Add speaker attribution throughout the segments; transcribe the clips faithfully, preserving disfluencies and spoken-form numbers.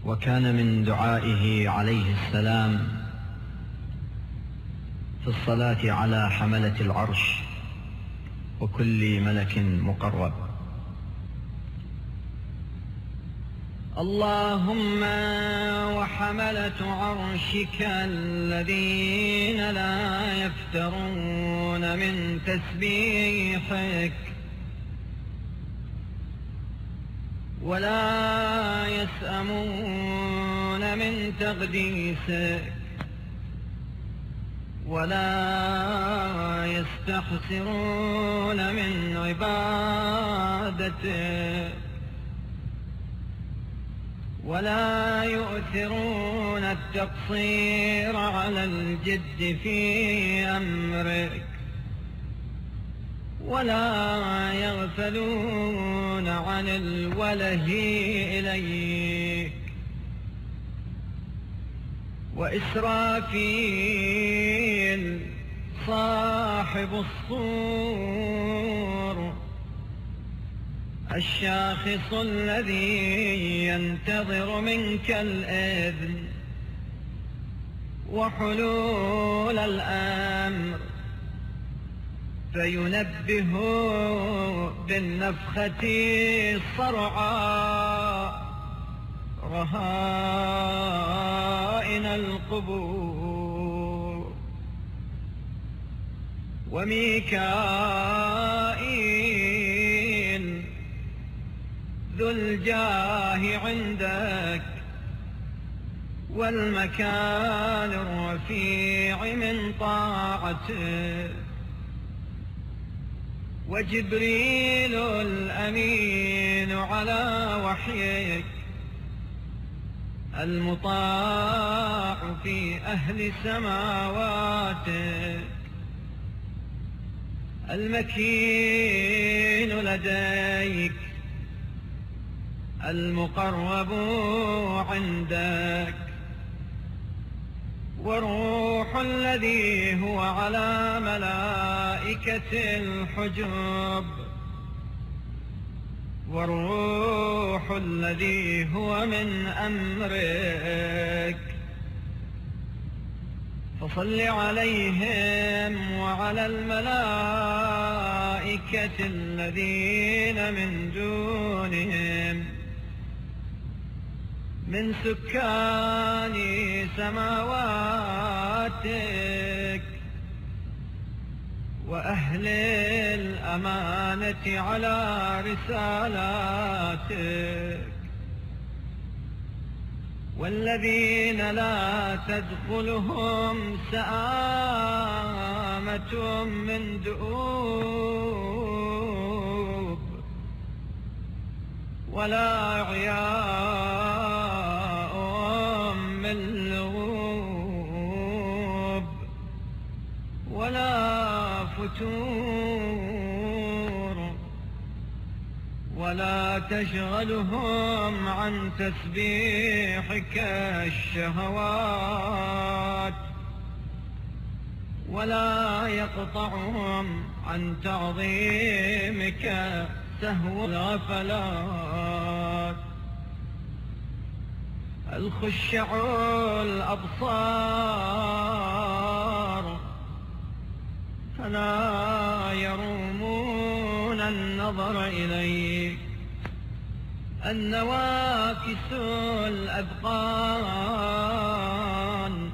Speaker 1: وكان من دعائه عليه السلام في الصلاة على حملة العرش وكل ملك مقرب: اللهم وحملة عرشك الذين لا يفترون من تسبيحك ولا يسأمون من تقديسك ولا يستخسرون من عبادتك ولا يؤثرون التقصير على الجد في أمرك ولا يغفلون عن الوله إليك. وإسرافيل صاحب الصور الشاخص الذي ينتظر منك الإذن وحلول الأمر فينبه بالنفخة الصرعاء رهائن القبور. وميكائيل ذو الجاه عندك والمكان الرفيع من طاعتك. وجبريل الأمين على وحيك المطاع في أهل سماواتك المكين لديك المقرب عندك. والروح الذي هو على ملائكة الحجب والروح الذي هو من أمرك. فصل عليهم وعلى الملائكة الذين من دونهم من سكان سماواتك وأهل الأمانة على رسالاتك والذين لا تدخلهم سآمة من دؤوب ولا عياء من لغوب ولا فتور ولا تشغلهم عن تسبيحك الشهوات ولا يقطعهم عن تعظيمك سهو الغفلات. الخشع الأبصار فلا يرومون النظر إليك. النواكس الأذقان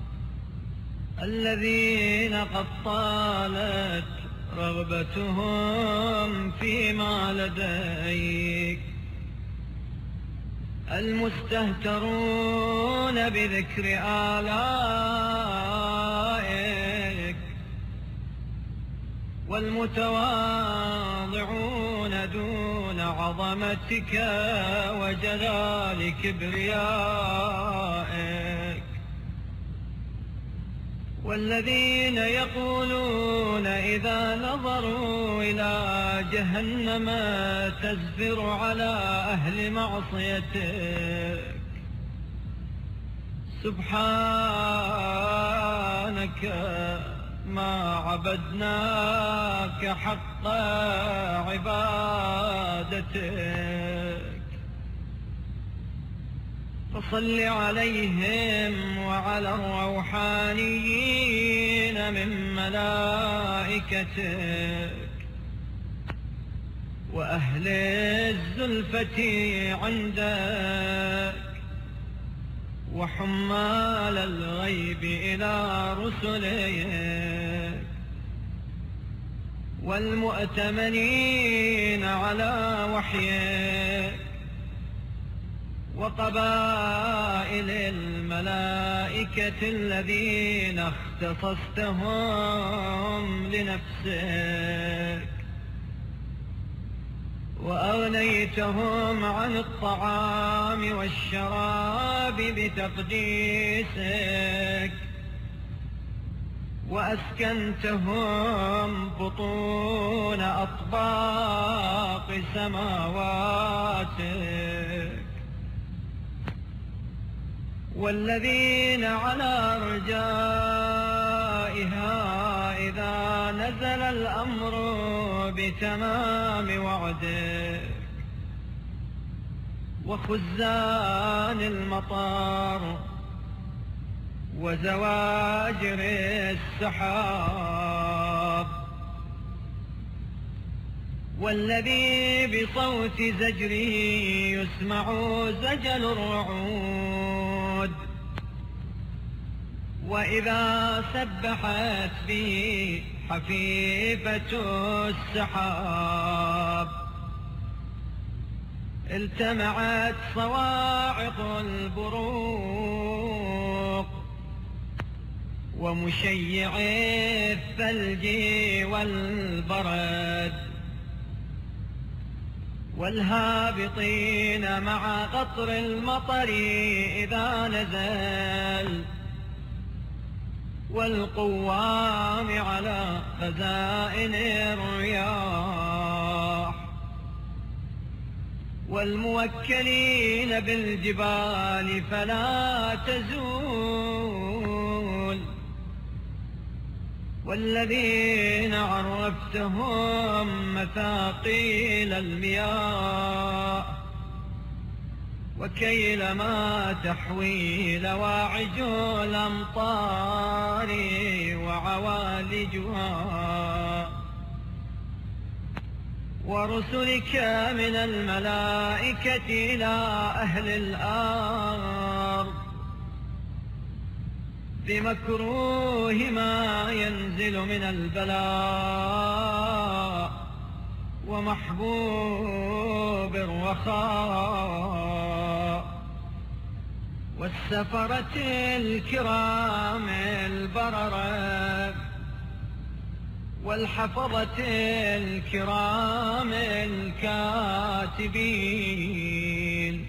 Speaker 1: الذين قد طالت رغبتهم فيما لديك. المستهترون بذكر آلائك والمتواضعون دون عظمتك وجلال كبريائك والذين يقولون إذا نظروا إلى جهنم تزفر على أهل معصيتك سبحانك ما عبدناك حق عبادتك. فصل عليهم وعلى الروحانيين من ملائكتك وأهل الزلفة عندك وحمال الغيب إلى رسلك والمؤتمنين على وحيك وقبائل الملائكة الذين اختصصتهم لنفسك وأغنيتهم عن الطعام والشراب بتقديسك وأسكنتهم بطون أطباق سماواتك والذين على رجائها إذا نزل الأمر بتمام وعدك وخزان المطر وزواجر السحاب والذي بصوت زجره يسمع زجل الرعود وإذا سبحت به حفيفة السحاب التمعت صواعق البروق ومشيع الثلج والبرد والهابطين مع قطر المطر إذا نزل والقوام على خزائن الرياح والموكلين بالجبال فلا تزول والذين عرفتهم مثاقيل المياه وكيل ما تحوي لواعج الأمطار وعوالجها ورسلك من الملائكة إلى أهل الأرض بمكروه ما ينزل من البلاء ومحبوب الرخاء والسفرة الكرام البررة والحفظة الكرام الكاتبين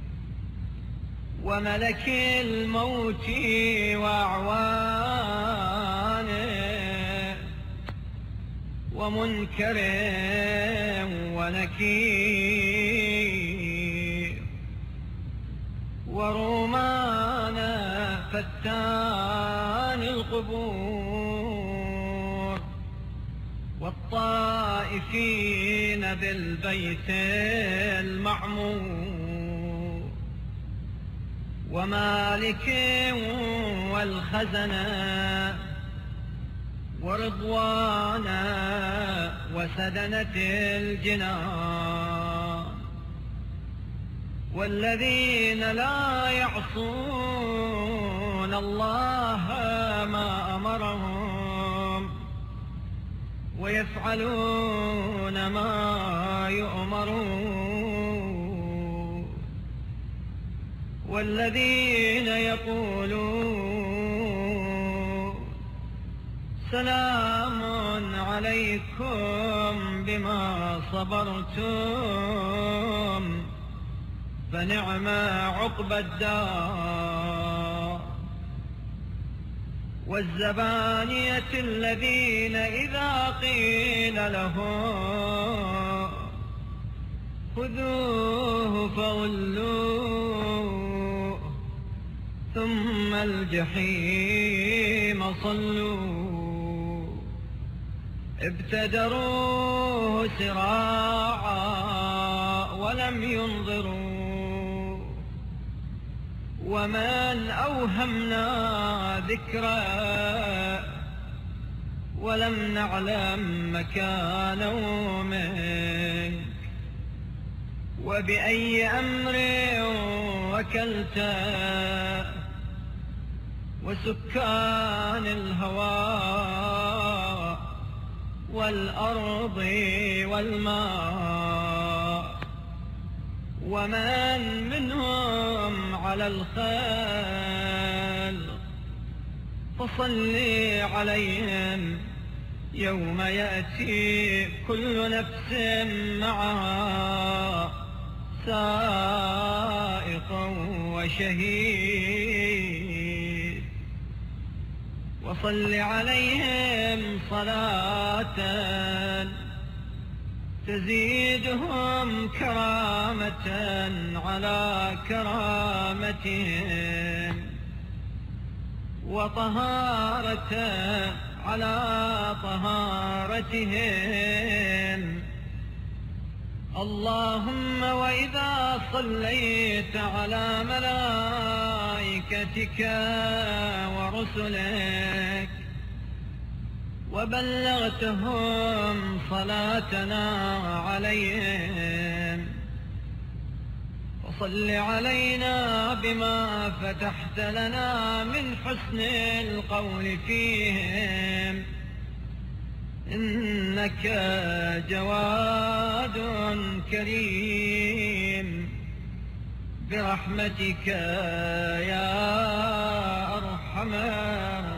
Speaker 1: وملك الموت وأعوانه ومنكر ونكير ورومان فتان القبور والطائفين بالبيت المعمور ومالك والخزنة ورضوانا وسدنة الجنان والذين لا يعصون الله ما أمرهم ويفعلون ما يؤمرون والذين يقولون سلام عليكم بما صبرتم فنعم عقبى الدار والزبانية الذين إذا قيل لهم خذوه فغلوه ثم الجحيم صلوه ابتدروه سراعا ولم ينظروا ومن أوهمنا ذكرى ولم نعلم مكانه منك، وبأي أمر وكلت وسكان الهواء والأرض والماء، ومن منهم على الخلق، فصل عليهم يوم يأتي كل نفس معها سائق وشهيد، وصل عليهم صلاة تزيدهم كرامة على كرامتهم، وطهارة على طهارتهم. اللهم وإذا صليت على ملائكتك ورسلك وبلغتهم صلاتنا عليهم، فصل علينا بما فتحت لنا من حسن القول فيهم، إنك جواد كريم برحمتك يا أرحم